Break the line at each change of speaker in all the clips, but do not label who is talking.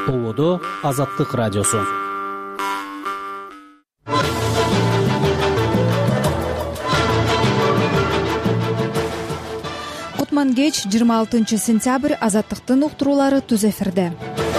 Ободо Азаттык радиосу.
Кутман кеч 26 сентябрь Азаттыктын уктуруулары түз эфирде.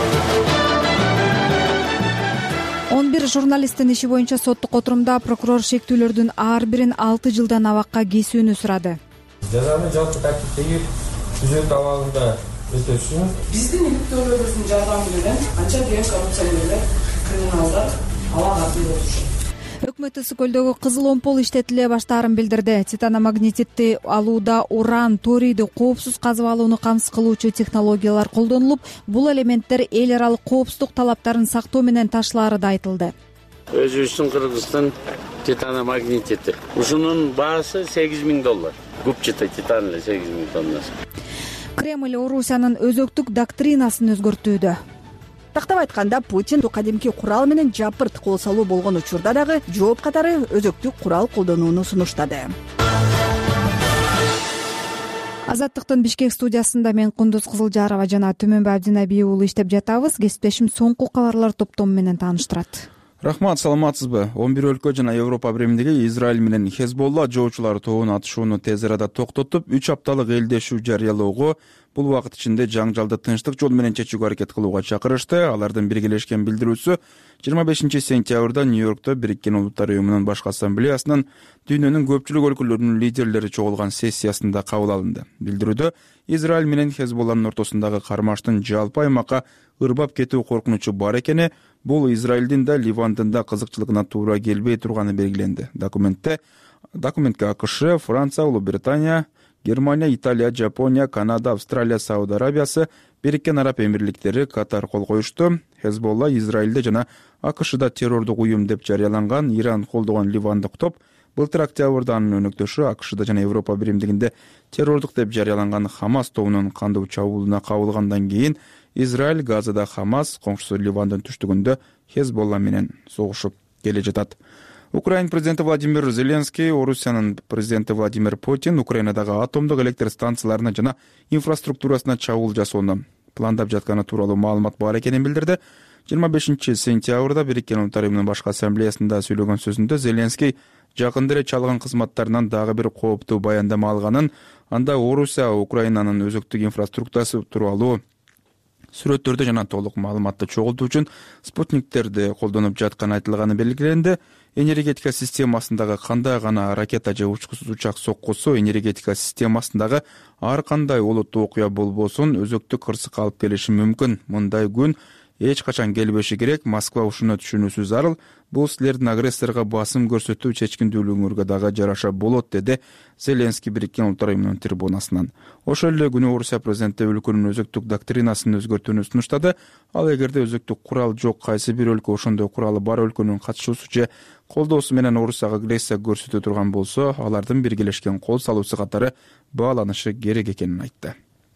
11 журналисттин иши боюнча соттук отурумда прокурор шектүүлөрдүн ар бирин 6 жылдан абакка кесүүнү сурады.
Жазаны жалпы тартиптеги түзөт абагында өтөсүн
биздин иликтөөлөрүбүздүн жардамы менен анча деген коррупционерлер, криминалдар алак артында отурушат.
Өкмөт Ысык көлдөгү кызыл омпол иштетиле баштаарын билдирди. Титаномагнетитти алууда уран, торийди коопсуз казып алууну камсыз кылуучу технологиялар колдонулуп, бул элементтер эл аралык коопсуздук талаптарын сактоо менен ташлаары да айтылды.
Өзүбүздүн Кыргызстан титаномагнетити. Ушунун баасы $8,000. Губчатый титан эле 8,000 тоннасы.
Кремль Орусиянын өзөктүк доктринасын өзгөртүүдө.
Тактап айтканда, Путин кадимки курал менен жапырт кол салуу болгон учурда дагы жооп катары өзөктүк курал колдонууну сунуштады.
Азаттыктын Бишкек студиясында мен Кундуз Кызылжарова жана Түмөнбай Абдинабий уулу иштеп жатабыз. Кесиптешим соңку кабарлар топтому менен тааныштырат.
Рахмат, саламатсызбы? 11 өлкө жана Европа биримдиги Израиль менен Хезболла жоочулар тобунун атышууну тез арада токтотуп, 3 апталык элдешүү жарыялоого, бул убакыт ичинде жаңжалды тынчтык жол менен чечүүгө аракет кылууга чакырышты. Алардын биргелешкен билдирүүсү 25 сентябрда Нью-Йоркто Бириккен Улуттар уюмунун башкы ассамблеясынын дүйнөнүн көпчүлүк өлкөлөрүнүн лидерлери чогулган сессиясында кабыл алынды. Билдирүүдө Израиль менен Хезболланын ортосундагы кармаштын жалпы аймакка ырбап кетүү коркунучу бар экени, бул Израилдин да Ливандын да кызыкчылыгына туура келбей турганы белгиленди. Документке АКШ, Франция, Улуу Британия, Германия, Италия, Жапония, Канада, Австралия, Сауд Арабиясы, Бириккен Араб Эмирликтери катар кол коюшту. Хезболла Израилде жана АКШда террордук уюм деп жарыяланган Иран колдогон ливандык топ былтыр октябрда анын өнөктөшү АКШда жана Европа биримдигинде террордук деп жарыяланган Хамас тобунун кандуу чабуулуна кабылгандан кийин Израиль Газада Хамас, коңшусу Ливандын түштүгүндө Хезболла менен согушуп келе жатат. Украина президенти Владимир Зеленский, Орусиянын президенти Владимир Путин Украинадагы атомдук электр станцияларына жана инфраструктурасына чабуул жасоону пландап жатканы тууралуу маалымат бар экенин билдирди. 25 сентябрда Бириккен Улуттар уюмунун башкы ассамблеясында сүйлөгөн сөзүндө Зеленский жакында эле чалган кызматтарынан дагы бир кооптуу баяндама алганын, анда Орусия Украинанын өзөктүк инфраструктурасы тууралуу сүрөттөрдү жана толук маалыматты чогултуу үчүн спутниктерди колдонуп жатканы айтылганы белгиленди. Энергетика системасындагы кандай гана ракета же учкусуз учак соккусу энергетика системасындагы ар кандай олуттуу окуя болбосун өзөктүк кырсыкка алып келиши мүмкүн. Мындай күн эч качан келбеши керек. Москва ушуну түшүнүүсү зарыл. Бул силердин агрессорго басым көрсөтүү чечкиндүүлүгүңөргө дагы жараша болот, деди Зеленский Бириккен Улуттар уюмунун трибунасынан. Ошол эле күнү Орусия президенти өлкөнүн өзөктүк доктринасын өзгөртүүнү сунуштады. Ал эгерде өзөктүк курал жок кайсы бир өлкө ошондой куралы бар өлкөнүн катышуусу же колдоосу менен Орусияга агрессия көрсөтө турган болсо, алардын биргелешкен кол салуусу катары бааланышы керек экенин айтты.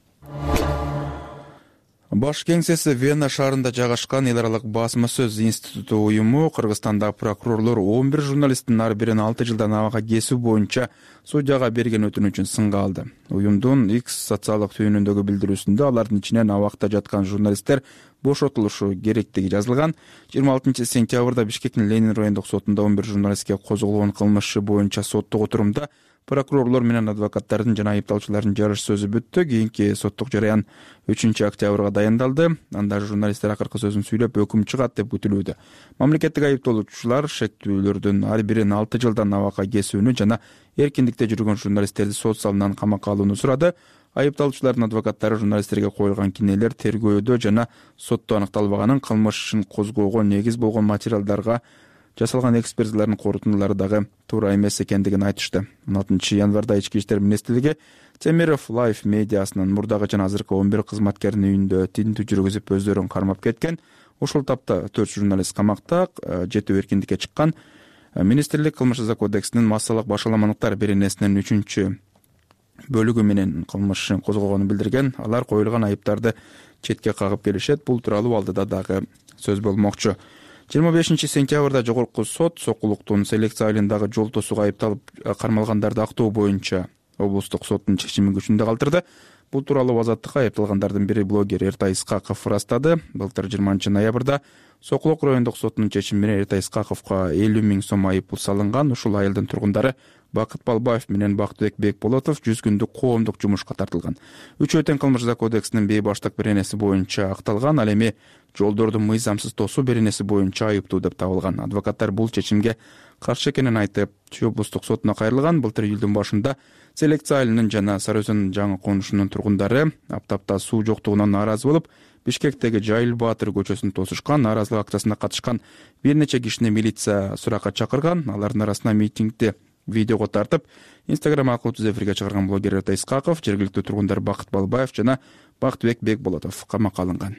Баш кеңсеси Вена шаарында жайгашкан эл аралык басма сөз институту уюму Кыргызстанда прокурорлор 11 журналисттин ар бирин 6 жылдан абакка кесүү боюнча судьяга берген өтүнүчүн сынга алды. Уюмдун X социалдык түйүнүндөгү билдирүүсүндө алардын ичинен абакта жаткан журналисттер бошотулушу керектиги жазылган. 26 сентябрда Бишкектин Ленин райондук сотунда 11 журналистке козголгон кылмыш иши боюнча соттук отурумда прокурорлор менен адвокаттардын жана айыпталуучулардын жарыш сөзү бүттү. Кийинки соттук жарыян 3 октябрга дайындалды. Анда журналисттер акыркы сөзүн сүйлөп өкүм чыгат деп күтүлүүдө. Мамлекеттик айыпталуучулар шектүүлөрдүн ар бирин 6 жылдан абакка кесүүнү жана эркиндикте жүргөн журналисттерди сот залынан камакка алууну сурады. Айыпталуучулардын адвокаттары журналисттерге коюлган кинелер тергөөдө жана сотто аныкталбаганын, кылмыш ишин козгоого негиз болгон материалдарга жасалган экспертизалардын корутундулары дагы туура эмес экендигин айтышты. 16 январда Ички иштер министрлиги Темиров Life медиасынын мурдагы жана азыркы 11 кызматкеринин үйүндө тинтүү жүргүзүп өздөрүн кармап кеткен. Ошол тапта 4 журналист камакта, 7 эркиндикке чыккан. Министрлик кылмыш жаза кодексинин массалык башаламалыктар беренесинин 3 бөлүгү менен кылмыш ишин козгогонун билдирген. Алар коюлган айыптарды четке кагып келишет. Бул тууралуу алдыда дагы сөз болмокчу. 25 сентябрда жогорку сот Сокулуктун селекция айылындагы жол тосууга айыпталып кармалгандарды актоо боюнча облустук соттун чечимин күчүндө калтырды. Бул тууралуу Азаттыкка айыпталгандардын бири блогер Эртай Исхаков ырастады. Былтыр 20-ноябрда Сокулок райондук сотунун чечими менен Эртай Исхаковго 50 000 сом айыппул салынган. Ушул айылдын тургундары Бакыт Балбаев менен Бактыбек Бекболотов 100 күндүк коомдук жумушка тартылган. 3 тең кылмыш кодексинин б баштык беренеси боюнча акталган, ал эми жолдорду мыйзамсыз тосуу беренеси боюнча айыптуу деп табылган. Адвокаттар бул чечимге каршы экенин айтып, Чүй облустук сотуна кайрылган. Былтыр июлдун башында Селекция айылынын жана Сары Өзөн жаңы конушунун тургундары аптапта суу жоктугунан нааразы болуп, Бишкектеги Жайыл Баатыр көчөсүн тосушкан. Нааразылык акциясына катышкан бир нече кишини милиция суракка чакырган. Алардын арасында митингди видеого тартып, Instagram аркылуу түз эфирге чыгарган блогер Эртай Исхаков, жергиликтүү тургундар Бакыт Балбаев жана Бактыбек Бекболотов камакка алынган.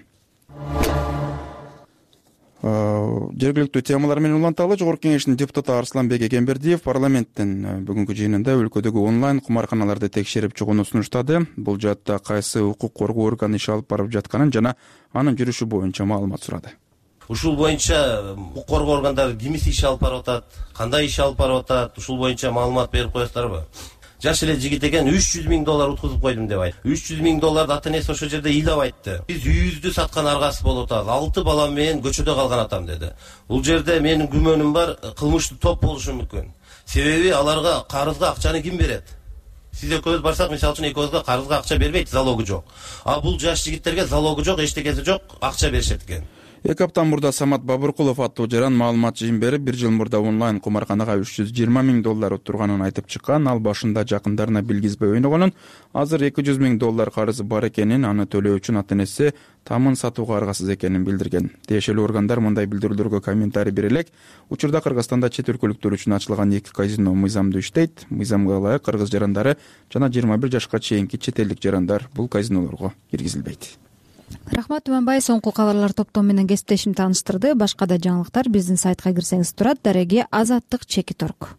Жергиликтүү темалар менен уланталы. Жогорку кеңештин депутаты Арсланбек Эгембердиев парламенттин бүгүнкү жыйынында өлкөдөгү онлайн кумарканаларды текшерип чыгууну сунуштады. Бул жаатта кайсы укук коргоо органы иш алып барып жатканын жана анын жүрүшү боюнча маалымат сурады.
Ушул боюнча укук коргоо органдары кимиси иш алып барып атат, кандай иш алып барып атат, ушул боюнча маалымат берип коесуздарбы? Жаш эле жигит экен, $300 000 уткузуп койдум деп айтты. $300 000 ата энеси ошол жерде ыйлап айтты. Биз үйүбүздү саткан аргасы болуп атат. 6 балам менен көчөдө калган атам деди. Бул жерде менин күмөнүм бар, кылмыштуу топ болушу мүмкүн. Себеби аларга карызга акчаны ким берет? Сиз экөөбүз барсак, мисалы үчүн экөөбүзгө карызга акча бербейт, залогу жок. А бул жаш жигиттерге залогу жок, эчтекеси жок, акча беришет экен.
2 апта мурда Самат Бабыркулов аттуу жаран маалымат жыйын берип, 1 жыл мурда онлайн кумарканага $320 000 отурганын айтып чыккан. Ал башында жакындарына билгизбей ойногонун, азыр $200 000 карызы бар экенин, аны төлөө үчүн ата энеси тамын сатууга аргасыз экенин билдирген. Тиешелүү органдар мындай билдирүүлөргө комментарий бере элек. Учурда Кыргызстанда чет өлкөлүктөр үчүн ачылган 2 казино мыйзамдуу иштейт. Мыйзамга ылайык кыргыз жарандары жана 21 жашка чейинки чет элдик жарандар бул казинолорго киргизилбейт.
Рахмат Туманбай, соңку кабарлар топтому менен кесиптешим тааныштырды. Башка да жаңылыктар биздин сайтка кирсеңиз турат. Дареги Азаттык.org.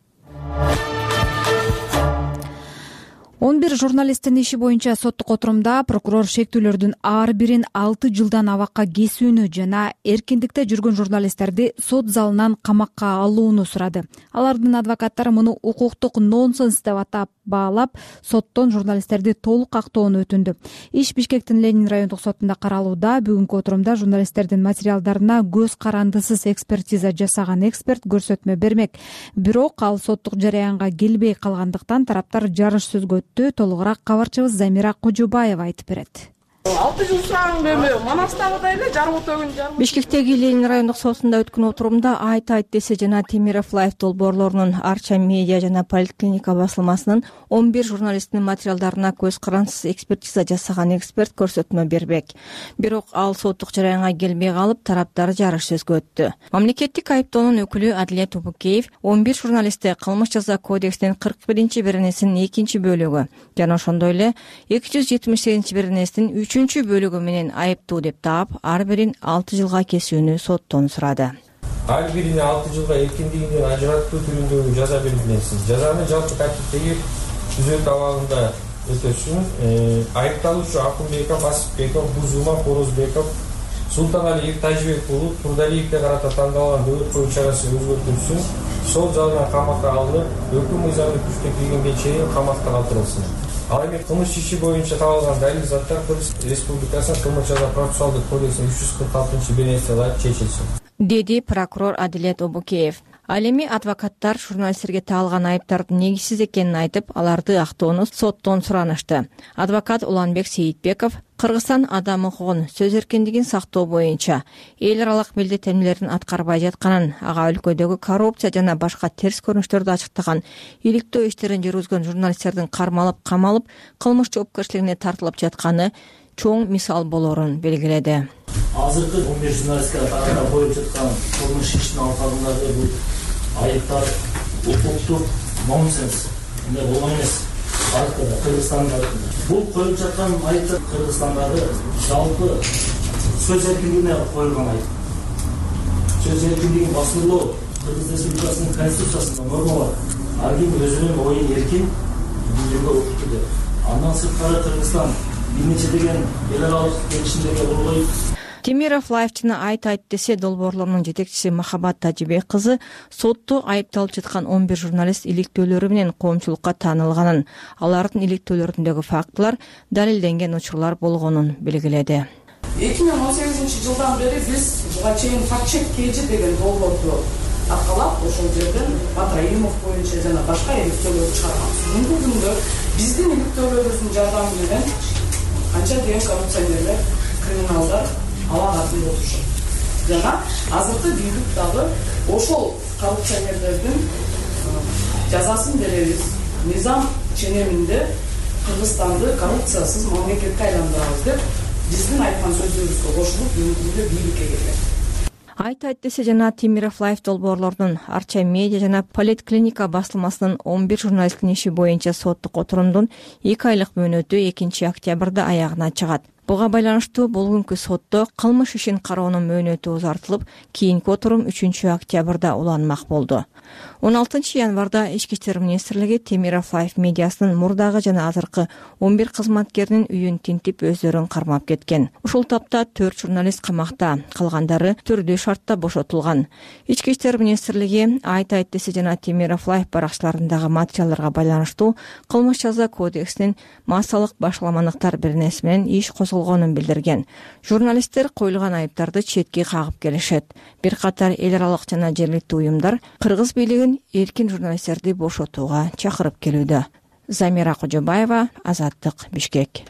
11 журналисттин иши боюнча соттук отурумда прокурор шектүүлөрдүн ар бирин 6 жылдан абакка кесүүнү жана эркиндикте жүргөн журналисттерди сот залынан камакка алууну сурады. Алардын адвокаттары муну укуктук нонсенс деп атап баалап, соттон журналисттерди толук актоону өтүндү. Иш Бишкектин Ленин райондук сотунда каралууда. Бүгүнкү отурумда журналисттердин материалдарына көз карандысыз экспертиза жасаган эксперт көрсөтмө бермек. Бирок ал соттук жараянга келбей калгандыктан тараптар жарыш сөзгө өттү. Толугураак кабарчыбыз Замира Кожобаева айтып берет.
6 жыл сураган бербей, Манастагыдай эле жарым өтөгүн жарым.
Бишкектеги Ленин райондук сотунда өткөн отурумда Айт десе жана Темиров Лайф долбоорлорунун Арча медиа жана поликлиника басылмасынын 11 журналисттин материалдарына көз карансыз экспертиза жасаган эксперт көрсөтмө бербек. Бирок ал соттук жараянга келбей калып, тараптар жарыш сөзгө өттү. Мамлекеттик айыптоонун өкүлү Адилет Убукеев 11 журналистти кылмыш жаза кодексинин 41 беренесинин 2 бөлүгү жана ошондой эле 278 беренесинин 3 бөлүгү менен айыптуу деп таап, ар бирин 6 жылга кесүүнү соттон сурады.
Ар бирине 6 жылга эркиндигинен ажыраттуу түрүндөгү жаза белгиленсин. Жазаны жалпы тартиптеги түзөт абагында өтөсүн. Айыпталуучу Акунбеков, Асыпбеков, Бузума, Хорозбеков, Султанали Тажбек болуп, Турдалиевге карата тандалган дөгөт коюу чарасы өзгөртүлсүн. Сол залына камакка алынып, өкүм мыйзамдык күчкө киргенге чейин камакта калтырылсын. Ал эми кылмыш иши боюнча табылган далил заттар Кыргыз Республикасынын кылмыш жаза процессуалдык кодексинин 346 беренесине ылайык чечилсин, деди прокурор Адилет Обукеев. Ал эми адвокаттар журналисттерге таалган айыптардын негизсиз экенин айтып, аларды актоону соттон суранышты. Адвокат Уланбек Сейитбеков Кыргызстан адам укугун, сөз эркиндигин сактоо боюнча эл аралык милдеттенмелерин аткарбай жатканын, ага өлкөдөгү коррупция жана башка терс көрүнүштөрдү ачыктаган, иликтөө иштерин жүргүзгөн журналисттердин кармалып, камалып, кылмыш жоопкерчилигине тартылып жатканы чоң мисал болорун белгиледи.
Азыркы 11 журналистке тарапынан коюп жаткан кылмыш иштин алкагындагы бул айыптар укуктук нонсенс, мындай болгон эмес. Кыргызстанда бул коюп жаткан айыптар Кыргызстандагы жалпы сөз эркиндигине коюлган айып. Сөз эркиндигин басылуу Кыргыз Республикасынын конституциясында норма бар. Ар ким өзүнүн оюн эркин билдирүүгө укуктуу деп. Андан сырткары Кыргызстан бир нече деген эл аралык келишимдерге кол коюп
Темиров Лайфчыны айт десе долбоорлорунун жетекчиси Махабат Тажибек кызы сотто айыпталып жаткан 11 журналист иликтөөлөрү менен коомчулукка таанылганын, алардын иликтөөлөрүндөгү фактылар далилденген учурлар болгонун белгиледи.
2018 жылдан бери биз буга чейин факт-чек KG деген долбоорду аркалап ошол жерден Батраимов боюнча жана башка иликтөөлөр чыгарганбыз. Бүгүнкү күндө биздин иликтөөлөрүбүздүн жардамы менен канча деген коррупционерлер, криминалдар ала катында отурушат. Жана азыркы бийлик дагы ошол коррупционерлердин жазасын беребиз. Низам ченеминде Кыргызстанды коррупциясыз мамлекетке айландырабыз деп биздин айткан сөздөрүбүзгө кошулуп бүгүнкү бийликке келген.
Айт десе жана Темиров Лайф долбоорлордун Арча медиа жана Поликлиника басылмасынын 11 журналисттин иши боюнча соттук отурумдун 2 айлык мөөнөтү 2 октябрда аягына чыгат. Буга байланыштуу бүгүнкү сотто кылмыш ишин кароонун мөөнөтү узартылып, кийинки отурум 3 октябрда уланмак болду. 16 январда Ички иштер министрлиги Темиров Лайф медиасынын мурдагы жана азыркы 11 кызматкеринин үйүн тинтип өздөрүн кармап кеткен. Ушул тапта 4 журналист камакта, калгандары түрдүү шартта бошотулган. Ички иштер министрлиги айт десе жана Темиров Лайф баракчаларындагы материалдарга байланыштуу кылмыш жаза кодексинин массалык башаламандыктар беренеси менен иш козголгонун билдирген. Журналисттер коюлган айыптарды четке кагып келишет. Бир катар эл аралык жана жергиликтүү уюмдар Кыргыз бийлигин эркин журналисттерди бошотууга чакырып келүүдө. Замира Кожобаева, Азаттык, Бишкек.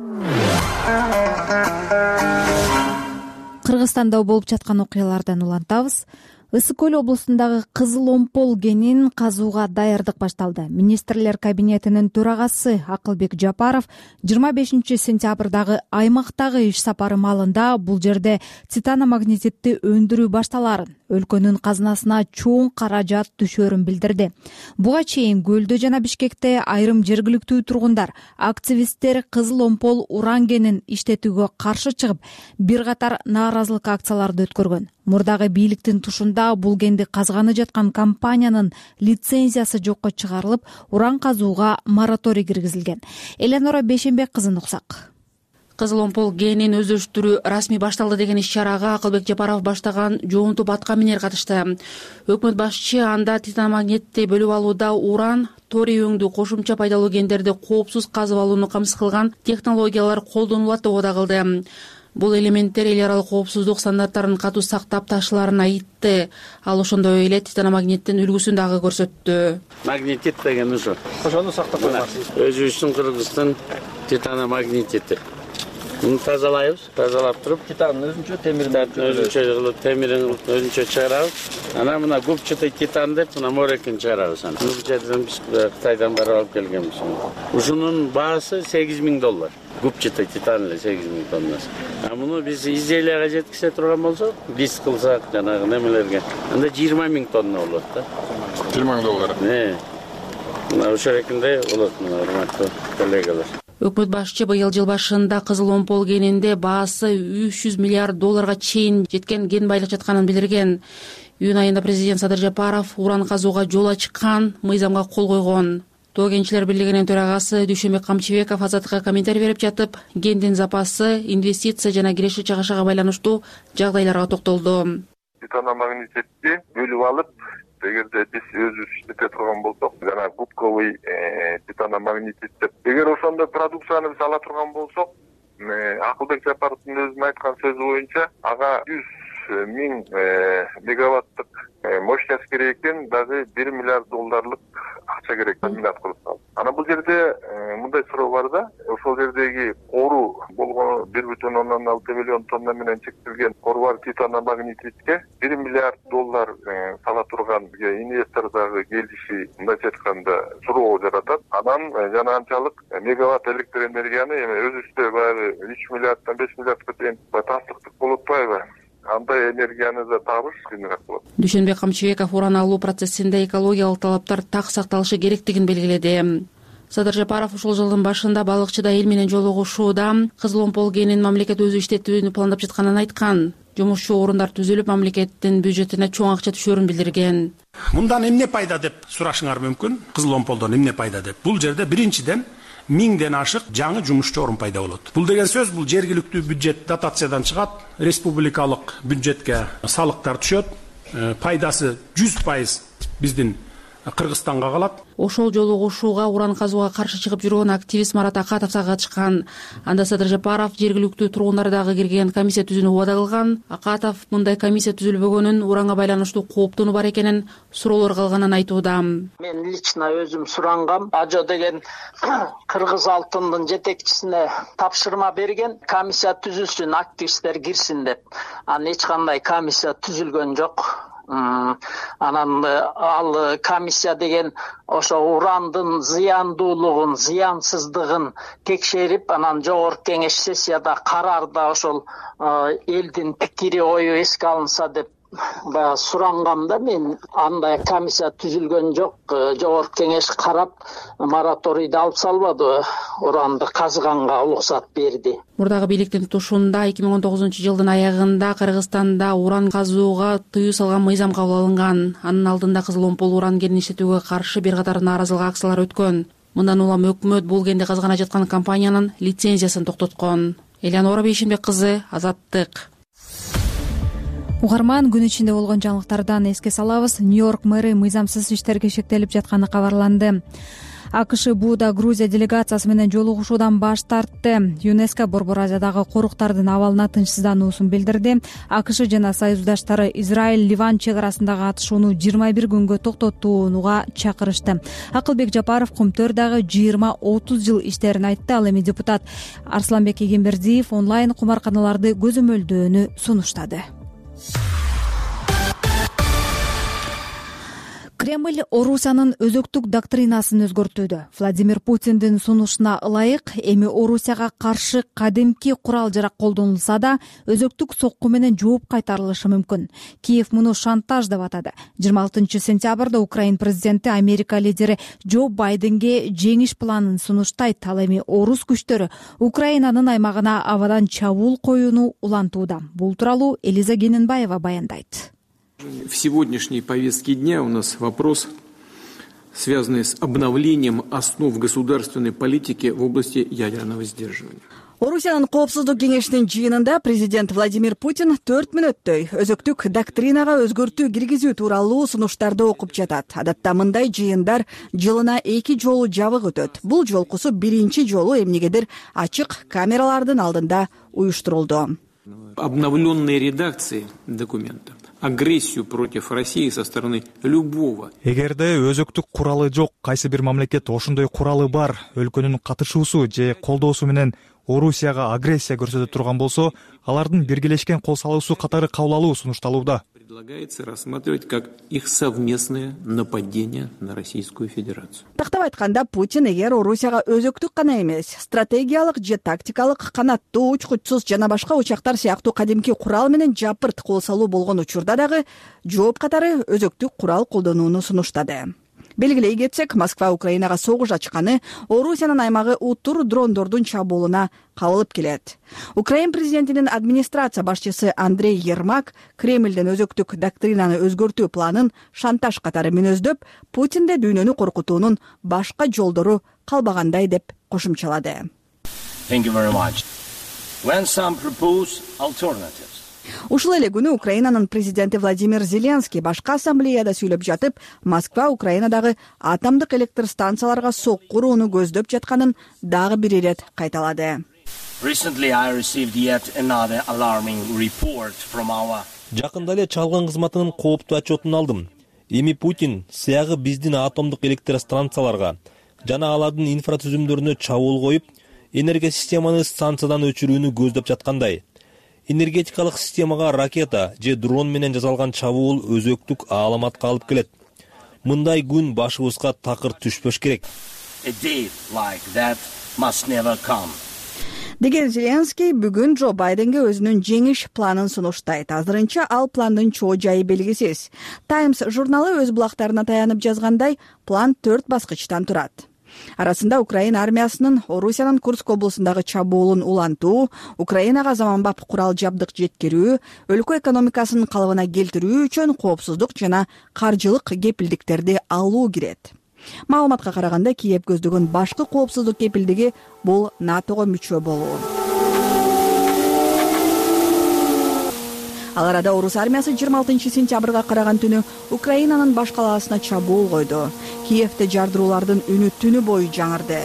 Кыргызстанда болуп жаткан окуялардан улантабыз. Ысык Көл облусундагы Кызыл Омпол кенин казууга даярдык башталды. Министрлер кабинетинин төрагасы Акылбек Жапаров 25 сентябрдагы аймактагы иш сапары маалында бул жерде титаномагнетитти өндүрүү башталарын, өлкөнүн казынасына чоң каражат түшөрүн билдирди. Буга чейин Көлдө жана Бишкекте айрым жергиликтүү тургундар, активисттер Кызыл Омпол уран кенин иштетүүгө каршы чыгып, бир катар нааразылык акцияларды өткөргөн. Мурдагы бийликтин тушунда бул кенди казганы жаткан компаниянын лицензиясы жокко чыгарылып, уран казууга мораторий киргизилген. Эленора Бейшенбек кызын уксак.
Кызыл Омпол кенин өздөштүрүү расмий башталды деген иш-чарага Акылбек Жапаров баштаган жоон топ атка минер катышты. Өкмөт башчы анда титаномагнитти бөлүп алууда уран, торий өңдүү кошумча пайдалуу кендерди коопсуз казып алууну камсыз кылган технологиялар колдонулат деп ода кылды. Бул элементтер эл аралык коопсуздук стандарттарын катуу сактап ташыларын айтты. Ал ошондой эле титаномагниттин үлгүсүн дагы көрсөттү.
Магнетит деген ошо. Ошону сактап коймакчысыз. Өзүбүздүн Кыргыздын титаномагнетити. Муну тазалайбыз, тазалап туруп, титандын өзүнчө, темирин өзүнчө чыгарабыз. Анан мына губчатый титан деп, мына морекин чыгарабыз. Бул жерден биз Кытайдан барып алып келгенбиз. Ушунун баасы $8,000. Губчатый титан эле 8,000 тоннасы. Муну биз изделияга жеткизе турган болсок, лист кылсак жанагы немелерге, анда 20,000 тонна болот да. $20,000. Мына ошол эркинде болот, мына урматтуу коллегалар.
Өкмөт башчы быйыл жыл башында Кызыл Омпол кенинде баасы $300 миллиард чейин жеткен кен байлык жатканын билдирген. Июнь айында президент Садыр Жапаров уран казууга жол ачкан мыйзамга кол койгон. Тоо кенчилер бирлигинин төрагасы Дүйшөнбек Камчыбеков Азаттыкка комментарий берип жатып, кендин запасы, инвестиция жана киреши чыгышага байланыштуу жагдайларга токтолду.
Титаномагнититти бөлүп алып, эгерде биз өзүбүз иштете турган болсок, жана губковый титаномагнитит деп, эгер ошондой продукцияны биз ала турган болсок, Акылбек Жапаровдун өзүнүн айткан сөзү боюнча, ага 100,000 мегаваттык мощность керек экен, дагы $1 миллиард акча керек, миллиард кылып. Ана бул жерде мындай суроо бар да, ошол жердеги кору болгону 1,6 миллион тонна менен чектелген кору бар титаномагнититке $1 миллиард сала турган инвестор дагы келиши, мындайча айтканда, суроо жаратат. Анан жана анчалык мегаватт электр энергияны өзүбүздө баягы 3 миллиарддан 5 миллиардка чейин таштыктык болуп атпайбы? Андай энергияны да табыш кыйыныраак болот.
Дүйшөнбек Камчыбеков уран алуу процессинде экологиялык талаптар так сакталышы керектигин белгиледи. Садыр Жапаров ушул жылдын башында балыкчыда эл менен жолугушууда Кызыл Омпол кенин мамлекет өзү иштетүүнү пландап жатканын айткан. Жумушчу орундар түзүлүп, мамлекеттин бюджетине чоң акча түшөрүн билдирген.
Мындан эмне пайда деп сурашыңар мүмкүн? Кызыл Омполдон эмне пайда деп? Бул жерде биринчиден 1000ден ашык жаңы жумушчу орун пайда болот. Бул деген сөз, бул жергиликтүү бюджет дотациядан чыгат, республикалык бюджетке салыктар түшөт, пайдасы 100% биздин Кыргызстанга калат.
Ошол жолу кошууга уран казууга каршы чыгып жүргөн активист Марат Акатов катышкан. Анда Садыр Жапаров жергиликтүү тургундар дагы кирген комиссия түзүүнү убада кылган. Акатов мындай комиссия түзүлбөгөнүн, уранга байланыштуу кооптонуу бар экенин, суроолор калганын айтууда.
Мен лично өзүм сурангам. Ажо деген Кыргыз алтындын жетекчисине тапшырма берген, комиссия түзүлсүн, активисттер кирсин деп. Анан эч кандай комиссия түзүлгөн жок. Анан ал комиссия деген ошо урандын зыяндуулугун, зыянсыздыгын текшерип, анан жогорку кеңеш сессияда карарда ошол элдин пикири, ою эске алынса деп сурангамда. Мен андай комиссия түзүлгөн жок. Жогорку кеңеш карап мораторийди алып салбады, уранды казганга уруксат берди.
Мурдагы бийликтин тутушунда 2019-жылдын аягында Кыргызстанда уран казууга тыюу салган мыйзам кабыл алынган. Анын алдында кызыл омпол уран кенин иштетүүгө каршы бир катар нааразылык акциялар өткөн. Мындан улам өкмөт бул кенди казгана жаткан компаниянын лицензиясын токтоткон. Элеонора Бейшимбек кызы, Азаттык.
Угарман, күн ичинде болгон жаңылыктардан эске салабыз. Нью-Йорк мэри мыйзамсыз иштерге шектелип жатканы кабарланды. АКШ бууда Грузия делегациясы менен жолугушуудан баш тартты. ЮНЕСКО Борбор Азиядагы коруктардын абалына тынчсыздануусун билдирди. АКШ жана союздаштары Израиль-Ливан чек арасындагы атышууну 21 күнгө токтотууга чакырышты. Акылбек Жапаров Кумтөр дагы 20-30 жыл иштерин айтты. Ал эми депутат Арсланбек Эгембердиев онлайн кумарканаларды көзөмөлдөөнү сунуштады. Кремль Орусиянын өзөктүк доктринасын өзгөртүүдө. Владимир Путиндин сунушуна ылайык эми Орусияга каршы кадимки курал-жарак колдонулса да, өзөктүк сокку менен жооп кайтарылышы мүмкүн. Киев муну шантаж деп атады. 26 сентябрда Украин президенти Америка лидери Джо Байденге жеңиш планын сунуштайт. Ал эми орус күчтөрү Украинанын аймагына абадан чабуул коюуну улантууда. Бул тууралуу Элиза Гененбаева баяндайт.
В сегодняшней повестке дня у нас вопрос, связанный с обновлением основ государственной политики в области ядерного сдерживания.
Орусиянын коопсуздук кеңешинин жыйынында президент Владимир Путин 4 мүнөттөй өзөктүк доктринага өзгөртүү киргизүү тууралуу сунуштарды окуп жатат. Адатта мындай жыйындар жылына 2 жолу жабык өтөт. Бул жолкусу биринчи жолу эмнегедир ачык камералардын алдында уюштурулду.
Обновленные редакции документа. Агрессию против России со стороны любого.
Эгерде өзөктүк куралы жок, кайсы бир мамлекет ошондой куралы бар, өлкөнүн катышуусу же колдоосу менен Орусияга агрессия көрсөтө турган болсо, алардын биргелешкен кол салуусу катары кабыл алуу сунушталууда.
Предлагается рассматривать как их совместное нападение на Российскую Федерацию.
Тактап айтканда, Путин эгер Орусияга өзөктүк гана эмес, стратегиялык же тактикалык канаттуу учкучсуз жана башка учактар сыяктуу кадимки курал менен жапырт кол салуу болгон учурда дагы жооп катары өзөктүк курал колдонууну сунуштады. Белгилей кетсек, Москва Украинага согуш ачканы Орусиянын аймагы утур дрондордун чабуулуна кабылып келет. Украин президентинин администрация башчысы Андрей Ермак Кремлден өзөктүк доктринаны өзгөртүү планын шантаж катары мүнөздөп, Путинде дүйнөнү коркутуунун башка жолдору калбагандай деп кошумчалады.
Thank you very much. When some propose alternatives.
Ушул эле күнү Украинанын президенти Владимир Зеленский башка ассамблеяда сүйлөп жатып, Москва Украинадагы атомдук электр станцияларга сокку урууну көздөп жатканын дагы бир ирет кайталады.
Recently I received yet another alarming report from our.
Жакында эле чалгын кызматынын кооптуу отчетун алдым. Эми Путин сыягы биздин атомдук электр станцияларга жана алардын инфратүзүмдөрүнө чабуул коюп, энергия системаны станциядан өчүрүүнү көздөп жаткандай. Энергетикалык системага ракета же дрон менен жасалган чабуул өзөктүк аламатка алып келет. Мындай күн башыбызга такыр түшпөш керек.
Деген Зеленский бүгүн Джо Байденге өзүнүн жеңиш планын сунуштайт. Азырынча ал пландын чоо жайы белгисиз. Times журналы өз булактарына таянып жазгандай, план 4 баскычтан турат. Арасында Украина армиясынын Орусиянын Курск облусундагы чабуулун улантуу, Украинага заманбап курал жабдык жеткирүү, өлкө экономикасын калыбына келтирүү үчүн коопсуздук жана каржылык кепилдиктерди алуу кирет. Маалыматка караганда Киев көздөгөн башкы коопсуздук кепилдиги бул НАТОго мүчө болуу. Ал арада орус армиясы 26 сентябрга караган түнү Украинанын баш калаасына чабуул койду. Киевде жардыруулардын үнү түнү бою жаңырды.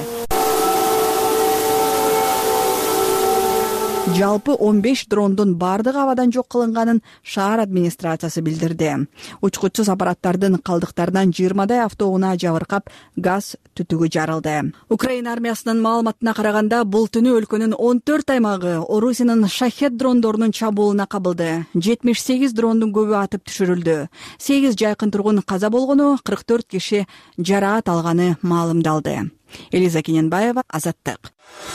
Жалпы 15 дрондун бардыгы абадан жок кылынганын шаар администрациясы билдирди. Учкучсуз аппараттардын калдыктарынан 20дай автоунаа жабыркап, газ түтүгү жарылды. Украина армиясынын маалыматына караганда, бул түнү өлкөнүн 14 аймагы Орусиянын шахет дрондорунун чабуулуна кабылды. 78 дрондун көбү атып түшүрүлдү. 8 жайкын тургун каза болгону, 44 киши жараат алганы маалымдалды. Элиза Кененбаева, Азаттык.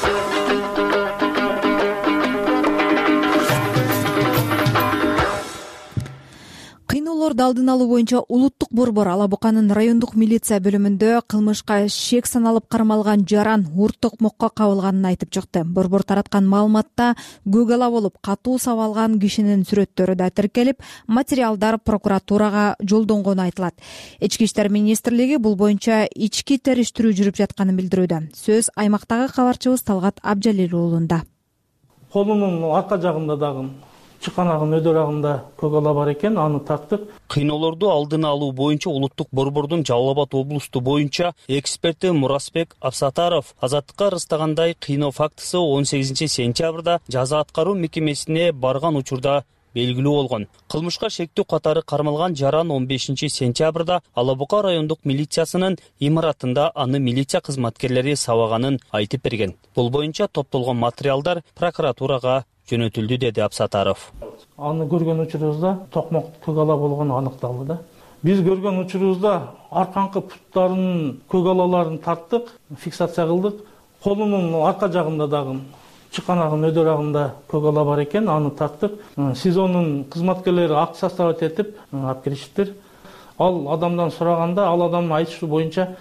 Кыйноолорду алдын алуу боюнча улуттук борбор Ала Буканын райондук милиция бөлүмүндө кылмышка шек саналып кармалган жаран уртукмокко кабылганын айтып чыкты. Борбор тараткан маалыматта көк ала болуп катуу сабалган кишинин сүрөттөрү да тиркелип, материалдар прокуратурага жолдонгону айтылат. Ички иштер министрлиги бул боюнча ички териштирүү жүрүп жатканын билдирүүдө. Сөз аймактагы кабарчыбыз Талгат Абжалил уулунда.
Колунун арка жагында дагы чыканагын өдөрагында көк ала бар экен, аны тартып.
Кыйноолорду алдын алуу боюнча улуттук борбордун Жалал Абад облусту боюнча эксперти Мурасбек Абсатаров Азаттыкка ырастагандай, кыйноо фактысы 18 сентябрда жаза аткаруу мекемесине барган учурда белгилүү болгон. Кылмышка шектүү катары кармалган жаран 15 сентябрда Ала Бука райондук милициясынын имаратында аны милиция кызматкерлери сабаганын айтып берген. Бул боюнча топтолгон материалдар прокуратурага жөнөтүлдү, деди Абсатаров.
Аны көргөн учурубузда токмок көк ала болгону аныкталды да. Биз көргөн учурубузда арканкы путтарынын көк алаларын тарттык, фиксация кылдык. Колунун арка жагында дагы чыканагын өдөрагында көк ала бар экен, аны тарттык. СИЗОнун кызматкерлери акт состав этип алып киришиптир. Ал адамдан сураганда, ал адамдын айтышы боюнча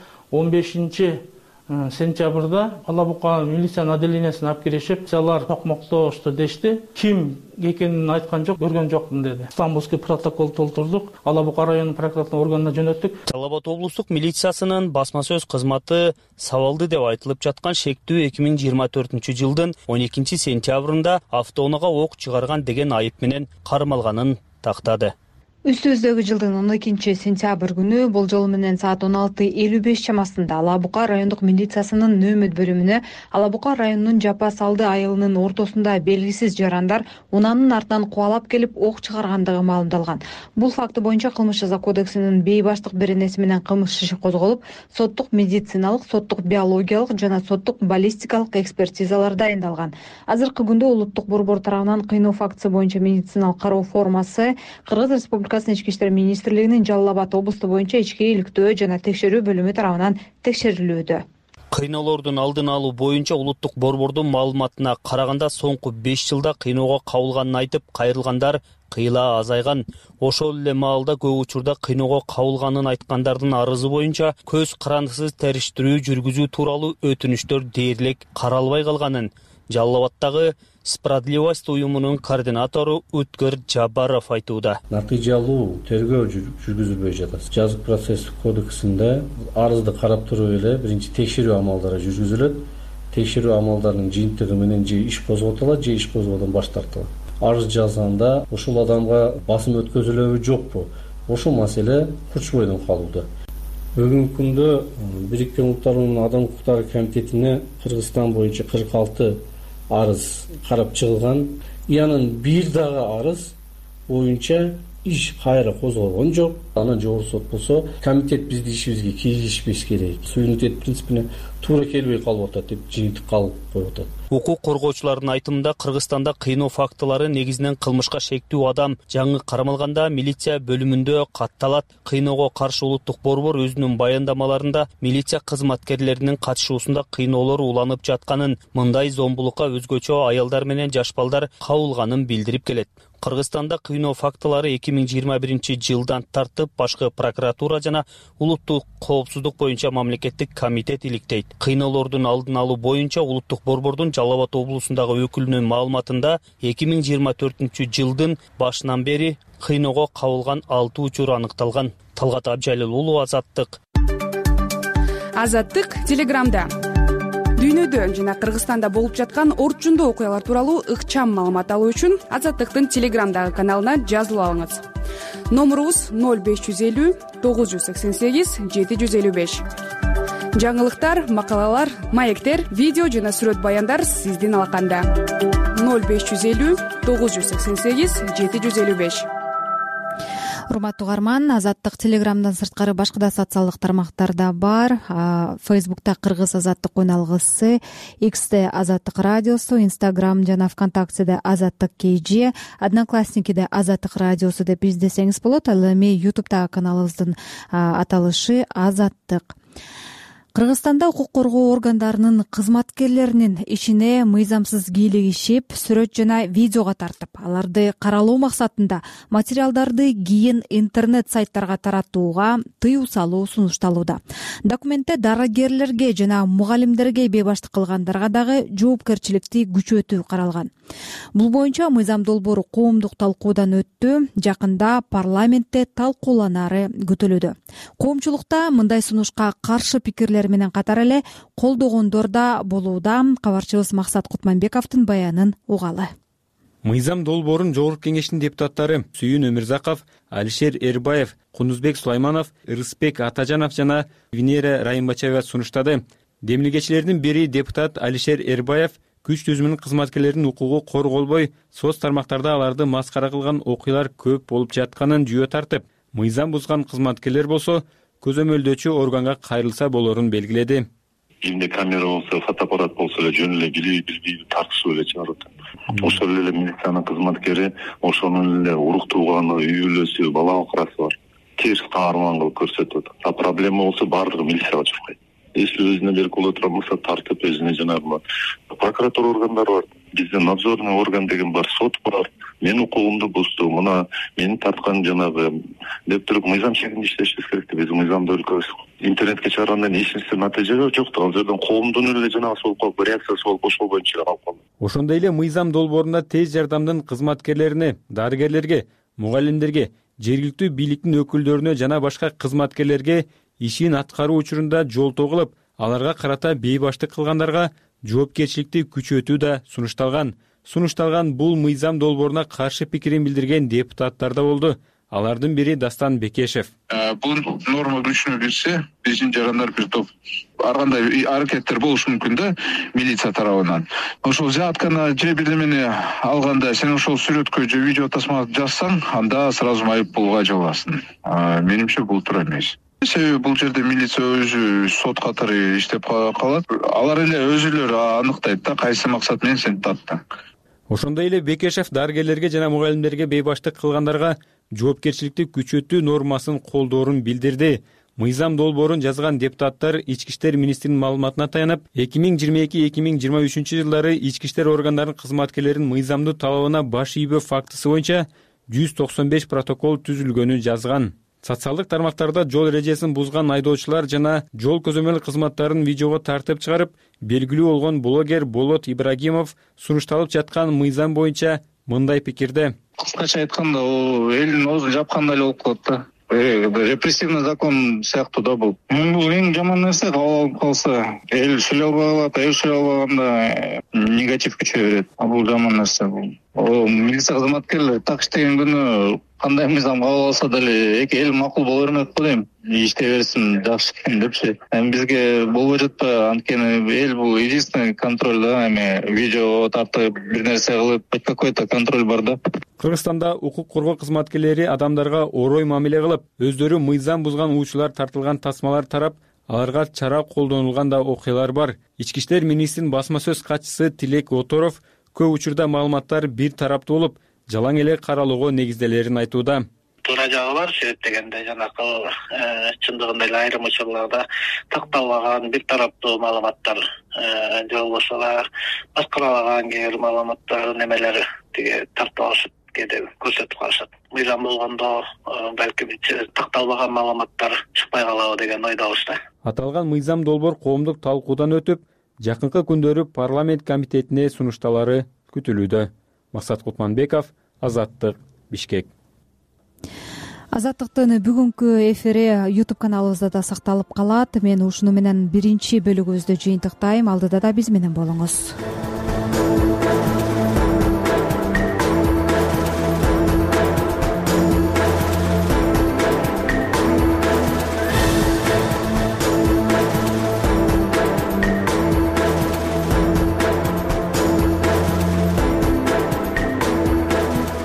15 сентябрда Ала Бука милиция отделениесине алып киришип, алар токмоктошту дешти. Ким экенин айткан жок, көргөн жокмун деди. Стамбулский протокол толтурдук, Ала Бука районунун прокуратура органына жөнөттүк.
Жалал Абад облустук милициясынын басма сөз кызматы сабалды деп айтылып жаткан шектүү 2024 жылдын 12 сентябрында автоунаага ок чыгарган деген айып менен кармалганын тактады.
Үстүбүздөгү жылдын 12 сентябрь күнү болжол менен саат 16:55 чамасында Ала Бука райондук милициясынын нөөмөт бөлүмүнө Ала Бука районунун Жапа Салды айылынын ортосунда белгисиз жарандар унаанын артынан кубалап келип ок чыгаргандыгы маалымдалган. Бул факты боюнча кылмыш жаза кодексинин бейбаштык беренеси менен кылмыш иши козголуп, соттук медициналык, соттук биологиялык жана соттук баллистикалык экспертизалар дайындалган. Азыркы күндө улуттук борбор тарабынан кыйноо фактысы боюнча медициналык кароо формасы Кыргыз Республикасынын Ички иштер министрлигинин Жалал Абад облусту боюнча ички иликтөө жана текшерүү бөлүмү тарабынан текшерилүүдө.
Кыйноолордун алдын алуу боюнча улуттук борбордун маалыматына караганда соңку 5 жылда кыйноого кабылганын айтып, кайрылгандар кыйла азайган. Ошол эле маалда көп учурда кыйноого кабылганын айткандардын арызы боюнча көз карандысыз териштирүү жүргүзүү тууралуу өтүнүчтөр дээрлик каралбай калганын Жалал Абадтагы Справедливость уюмунун координатору Үткөр Жабаров айтууда.
Натыйжалуу тергөө жүргүзүлбөй жатат. Жазык процесстик кодексинде арызды карап туруп эле биринчи текшерүү амалдары жүргүзүлөт. Текшерүү амалдарынын жыйынтыгы менен же иш козготулат, же иш козгоодон баш тартылат. Арыз жазганда ушул адамга басым өткөзүлөбү жокпу? Ошол маселе курчубойдон калууда. Бүгүнкү күндө Бириккен Улуттар Уюмунун Адам укуктары комитетине Кыргызстан боюнча 46 арыз карап чыгылган. Янын бир дагы арыз боюнча иш кайра козголгон жок. Анан жогорку сот болсо, комитет биздин ишибизге киришпеш керек. Суверенитет принципине туура келбей калып атат деп жыйынтык калып коюп атат.
Укук коргоочулардын айтымында Кыргызстанда кыйноо фактылары негизинен кылмышка шектүү адам жаңы кармалганда милиция бөлүмүндө катталат. Кыйноого каршы улуттук борбор өзүнүн баяндамаларында милиция кызматкерлеринин катышуусунда кыйноолор уланып жатканын, мындай зомбулукка өзгөчө аялдар менен жаш балдар кабылганын билдирип келет. Кыргызстанда кыйноо фактылары 2021 жылдан тартып башкы прокуратура жана улуттук коопсуздук боюнча мамлекеттик комитет иликтейт. Кыйноолордун алдын алуу боюнча улуттук борбордун Жалал Абад облусундагы өкүлүнүн маалыматында 2024 жылдын башынан бери кыйноого кабылган 6 учур аныкталган. Талгат Абжалил уулу, Азаттык.
Азаттык Телеграмда. Дүйнөдө жана Кыргызстанда болуп жаткан орчундуу окуялар тууралуу ыкчам маалымат алуу үчүн Азаттыктын Телеграмдагы каналына жазылып алыңыз. Номурубуз 0550 988 755. Жаңылыктар, макалалар, маектер, видео жана сүрөт баяндар сиздин алаканда. 0550 988 755.
Урматтуу угарман, Азаттык Телеграмдан сырткары башка да социалдык тармактарда бар. Фейсбукта Кыргыз Азаттык үналгысы, X'те Азаттык радиосу, Instagram жана ВКонтактеде Азаттык KG, Одноклассникиде Азаттык радиосу деп издесеңиз болот. Ал эми YouTube'дагы каналыбыздын аталышы Азаттык. Кыргызстанда укук коргоо органдарынын кызматкерлеринин ишине мыйзамсыз кийлигишип, сүрөт жана видеого тартып, аларды каралоо максатында материалдарды кийин интернет сайттарга таратууга тыюу салуу сунушталууда. Документте дарыгерлерге жана мугалимдерге бейбаштык кылгандарга дагы жоопкерчиликти күчөтүү каралган. Бул боюнча мыйзам долбоору коомдук талкуудан өттү, жакында парламентте талкууланары күтүлүүдө. Коомчулукта мындай сунушка каршы пикирлер менен катар эле колдогондор да болууда. Кабарчыбыз Максат Кутманбековдун баянын угалы.
Мыйзам долбоорун Жогорку Кеңештин депутаттары Сүйүн Өмүрзаков, Алишер Эрбаев, Кундузбек Сулайманов, Ырысбек Атажанов жана Венера Райымбачева сунуштады. Демилгечилердин бири депутат Алишер Эрбаев күч түзүмүнүн кызматкерлеринин укугу корголбой, соц тармактарда аларды маскара кылган окуялар көп болуп жатканын жүйө тартып, мыйзам бузган кызматкерлер болсо көзөмөлдөөчү органга кайрылса болорун белгиледи.
Элинде камера болсо, фотоаппарат болсо эле жөн эле билбейби тартышып эле чыгарып атат. Ошол эле милициянын кызматкери ошонун эле урук тууганы, үй бүлөсү, бала окурасы бар. Терс каарман кылып көрсөтүп атат. А проблема болсо баардыгы милицияга чыкпайт. Если өзүнө берип боло турган болсо тартып өзүнө жанагы прокуратура органдары бар. Бизде надзорный орган деген бар, сот бар. Мен укугумду бузду, мына мени тарткан жанагы деп туруп мыйзам чегинде иштешибиз керек деп, биз мыйзамды өлкөбүз. Интернетке чыгаргандан эч нерсе натыйжа жок. Ал жерден коомдун эле жанагы болуп калып, реакциясы болуп ошол боюнча калып калды.
Ошондой эле мыйзам долбоорунда тез жардамдын кызматкерлерине, дарыгерлерге, мугалимдерге, жергиликтүү бийликтин өкүлдөрүнө жана башка кызматкерлерге ишин аткаруу учурунда жолтоо кылып, аларга карата бейбаштык кылгандарга жоопкерчиликти күчөтүү да сунушталган бул мыйзам долбооруна каршы пикирин билдирген депутаттар да болду. Алардын бири Дастан Бекешев.
Бул норма күчүнө кирсе, биздин жарандар бир топ ар кандай аракеттер болушу мүмкүн да милиция тарабынан. Ошол жаткана же бирдемени алганда сен ошол сүрөткө же видео тасма жазсаң, анда сразу майып булга жабыласың. Менимче бул туура эмес. Себеби бул жерде милиция өзү сот катары иштеп калат. Алар эле өзүлөрү аныктайт да кайсы максат менен сени тарттың.
Ошондой эле Бекешев дарыгерлерге жана мугалимдерге бейбаштык кылгандарга жоопкерчиликти күчөтүү нормасын колдоорун билдирди. Мыйзам долбоорун жазган депутаттар Ички иштер министринин маалыматына таянып, 2022-2023 жылдары ички иштер органдарынын кызматкерлеринин мыйзамдуу талабына баш ийбөө фактысы боюнча 195 протокол түзүлгөнүн жазган. Социалдык тармактарда жол эрежесин бузган айдоочулар жана жол көзөмөл кызматтарын видеого тартып чыгарып, белгилүү болгон блогер Болот Ибрагимов сунушталып жаткан мыйзам боюнча мындай пикирде.
Кыскача айтканда, элдин оозун жапкандай эле болуп калат да. Репрессивный закон сыяктуу да бул. Бул эң жаман нерсе, кабыл алып калса, эл сүйлөй албай калат, эл сүйлөй албаганда негатив күчөй берет. Бул жаман нерсе бул. Милиция кызматкерлери так иштеген күнү кандай мыйзам кабыл алса деле эл макул боло бермек го дейм. Иштей берсин жакшы экен депчи. Бизге болбой жатпайбы? Анткени эл бул единственный контроль да, видео тартып бир нерсе кылып, хоть какой-то контроль бар да.
Кыргызстанда укук коргоо кызматкерлери адамдарга орой мамиле кылып, өздөрү мыйзам бузган уучулар тартылган тасмалар тарап, аларга чара колдонулган да окуялар бар. Ички иштер министринин басма сөз катчысы Тилек Оторов көп учурда маалыматтар бир тараптуу болуп, жалаң эле каралоого негизделерин айтууда.
Туура жагы бар, себептегенде жанакы чындыгында эле айрым учурларда такталбаган бир тараптуу маалыматтар же болбосо башкаралаган кээ бир маалыматтар немелер тартып алышып кээде көрсөтүп калышат. Мыйзам болгондо балким такталбаган маалыматтар чыкпай калабы деген ойдобуз да.
Аталган мыйзам долбоор коомдук талкуудан өтүп, жакынкы күндөрү парламент комитетине сунушталары күтүлүүдө. Максат Кутманбеков, Азаттык, Бишкек.
Азаттыктын бүгүнкү эфири YouTube каналыбызда да сакталып калат. Мен ушуну менен биринчи бөлүгүбүздү жыйынтыктайм. Алдыда да биз менен болуңуз.